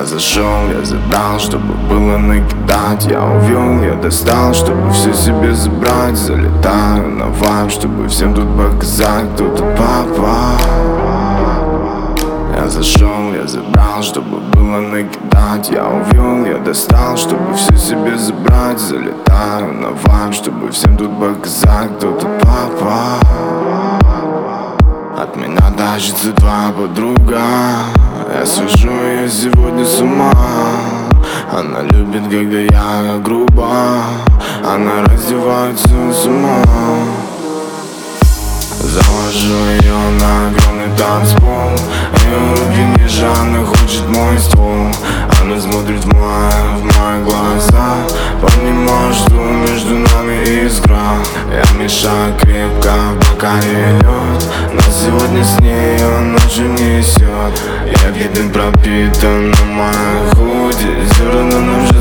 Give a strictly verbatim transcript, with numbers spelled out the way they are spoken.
зашел, я забрал, чтобы было накидать. Я увел, я достал, чтобы все себе забрать. Залетаю на вайб, чтобы всем тут показать, кто тут папа. Я зашел, я забрал, чтобы было накидать. Я увел, я достал, чтобы все себе забрать. Залетаю на вайб, чтобы всем тут показать, кто тут папа. От меня тащится твоя подруга, я свожу ее сегодня с ума. Она любит, когда я грубо, она раздевается с ума. Завожу ее на огромный танцпол, ее руки ниже, она хочет мой ствол. Она смотрит в мои, в мои глаза, понимаю, что между нами искра. Я мешаю крепко, пока не лед, но сегодня с ней он ночью несет. Я виден пропитан на моей худи, зерна нам же